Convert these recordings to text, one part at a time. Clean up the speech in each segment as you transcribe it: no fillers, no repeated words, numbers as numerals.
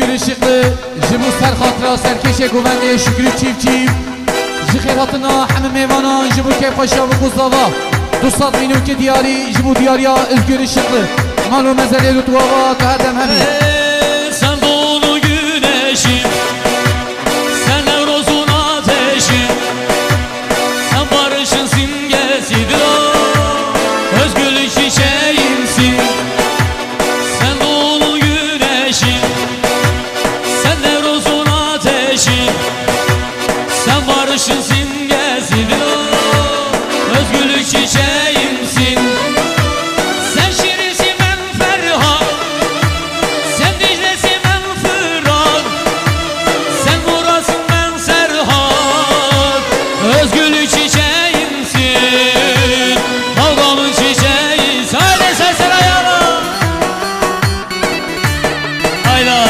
özgür ışıklı Jibu ser hatıra serkeşe güvenliğe şükrü çift çift Ji hayratına hamı meyvana Jibu kepaşa bu kuzlava 200 milyon ki diyari Jibu diyariya özgür ışıklı Malu mezeli lütuvava teherdem hemi Sen dolu güneşim Sen Nevroz'un ateşim Sen barışın simgesidir Özgürlük çiçeğimsin Sen dolu güneşim Sen Nevroz'un ateşim Sen barışın simgesidir Özgürlük çiçeğimsin Sen şirinsin ben Ferhat Sen Dicle'sin ben Fırat Sen Muras'ın ben Serhat Özgürlük çiçeğimsin Kavgamın çiçeğisin Haydi sesler ayağına Hayda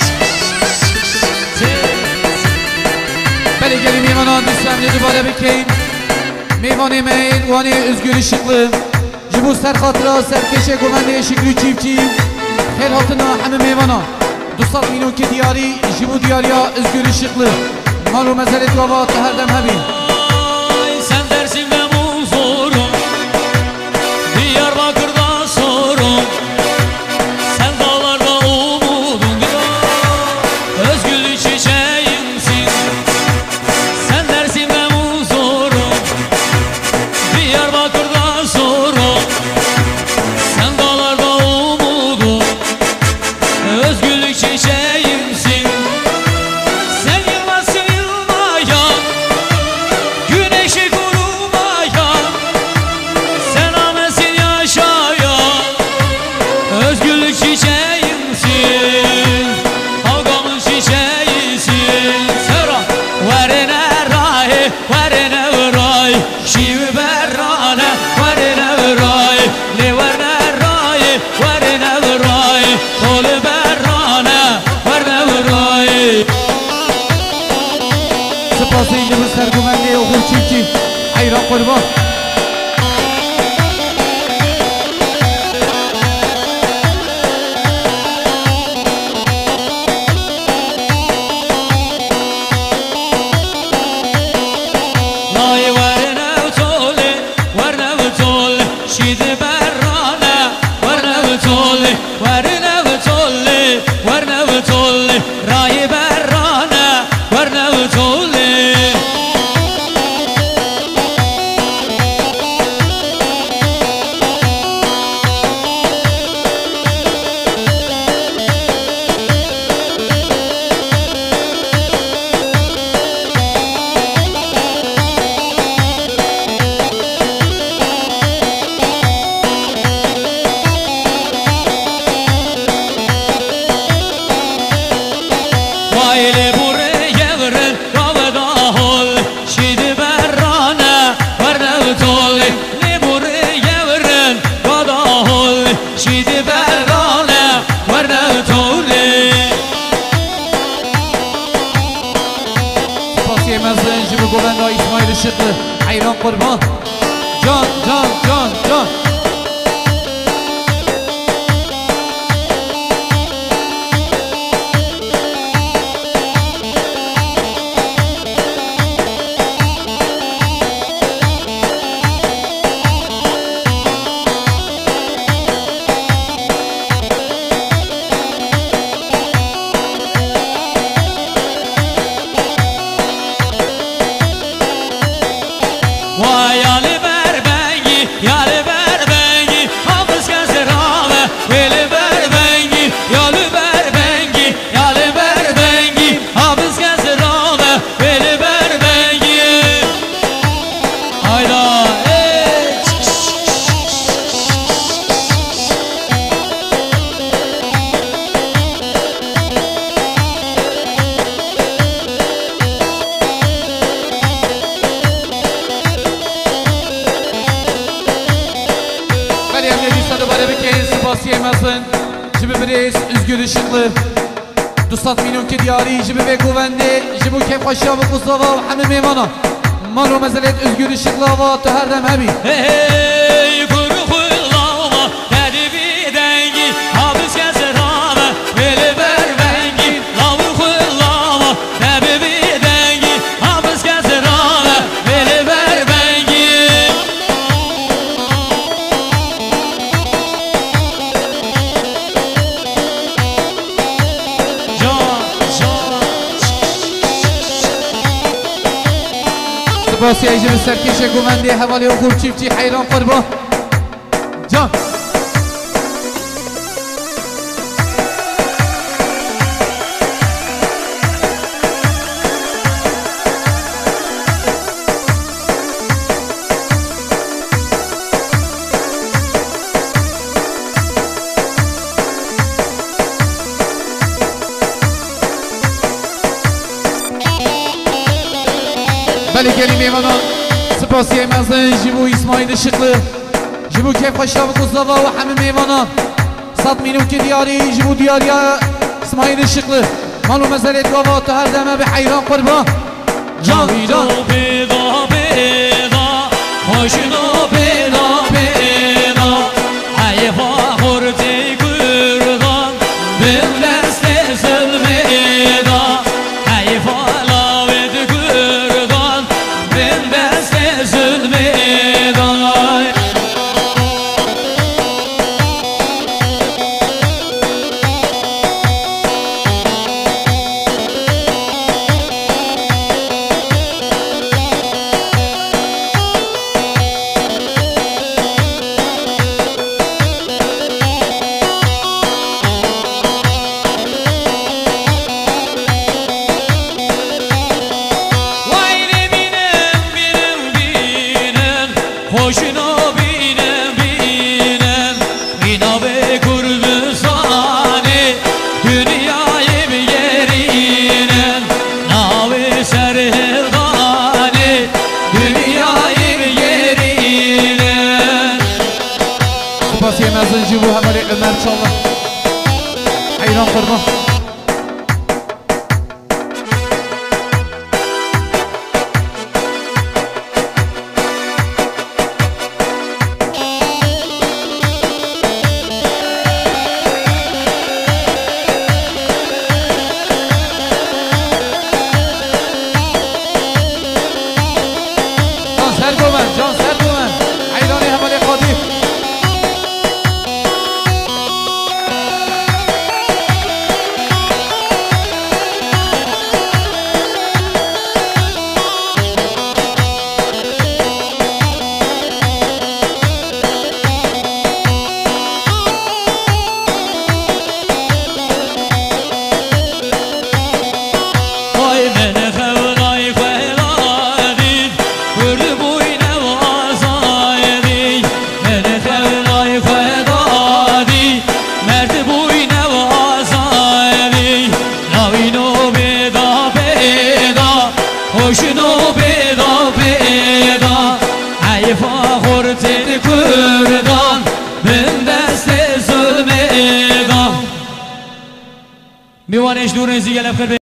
Beli gelin meyvana düslemli dubara bekeyim Meyvane meyil vani özgür ışıklı Jibu ser hatıra serkeşe güvenliğe şükrü çift çift hayratına hamı meyvana 200 milyon ki diyari Jibu diyariya özgür ışıklı Malu mezeli duvava teherdem hemi Sen Dersim'de Munzur'um Diyarbakır'da sorun Sen dağlarda umudum Özgürlük çiçeğimsin Sen Dersim'de Munzur'um Diyarbakır'da sorun Sen dağlarda umudum Özgürlük çiçeğimsin Sen yılmazsın yılmayan Güneşi kurumayan Sen amesin yaşayan Özgürlük çiçeğimsin Kavgamın çiçeğisin Sera Verene ray Verene ray Şivi berrane Verene ray Ne verene ray Verene ray Tolu berrane Verene ray Sıpası Jibu ser güvenliğe okur çift çift Hayran kurban Lay verene tole Verene tole Şidi berrane Verene tole Verene tole Verene tole Ray berrane Verene tole Vayle buraya veren Kavada hol Şidi berrane Verene tole Ne buraya veren Kavada hol Şidi berrane Verene tole Sıpası yemezden Jibu güvenliğe İsmail ışıklı Hayran kurban Can can can can Vay Ali Berbengi, Ali Berbengi, hafız gezirame, Ali Berbengi, Ali Berbengi, Ali Berbengi, hafız gezirame, Ali Berbengi. Hayda, Sıpası yemezden Jibu Biriz özgür ışıklı 200 milyon ki diyari Jibu ve güvenli Jibu kepaşa bu kuzlava hamı meyvana Malu mezelet özgür ışıklı hava teherdem hemi hey, kuru kuyulama, dedi bir dengi, hafız gezirame, Ali Berbengi, سپاسی ایجب سرکش گومندی حوالی و خوب چیفتی حیران قربا جان بله گلی میوانان سپاسی مزن جبو اسماعیل شقل جبو کیف خوشتا و گزداوا و همه میوانان 100 میلیون که دیاری جبو دیاری اسماعیل شقل مالو مزرید گاوا تا هر دمه به حیران قربان جان جان بیدا بیدا خوشنو بیدا بیدا حیفا خورتی گردان بین دست سلمیدا حیفا لاوید گردان بین دست سلمیدا خوشنو بینم بینم اینا به کردستانی dünyayı بگرینم ناوی سرهردانی dünyayı بگرینم سپاسی مزن جبو حوالی عمر چالا حیران قربان جان سر بومن حیرانی حوالی قادی Oy beni xevlay xeladid Kurdu boyna vazaydi Beni xevlay xeladid Merdi boyna vazaydi Lavino beda beda Hoşino beda beda Hayfa khurtin kurdan Ben deste zulmedan Mivaneş Nurezi gelip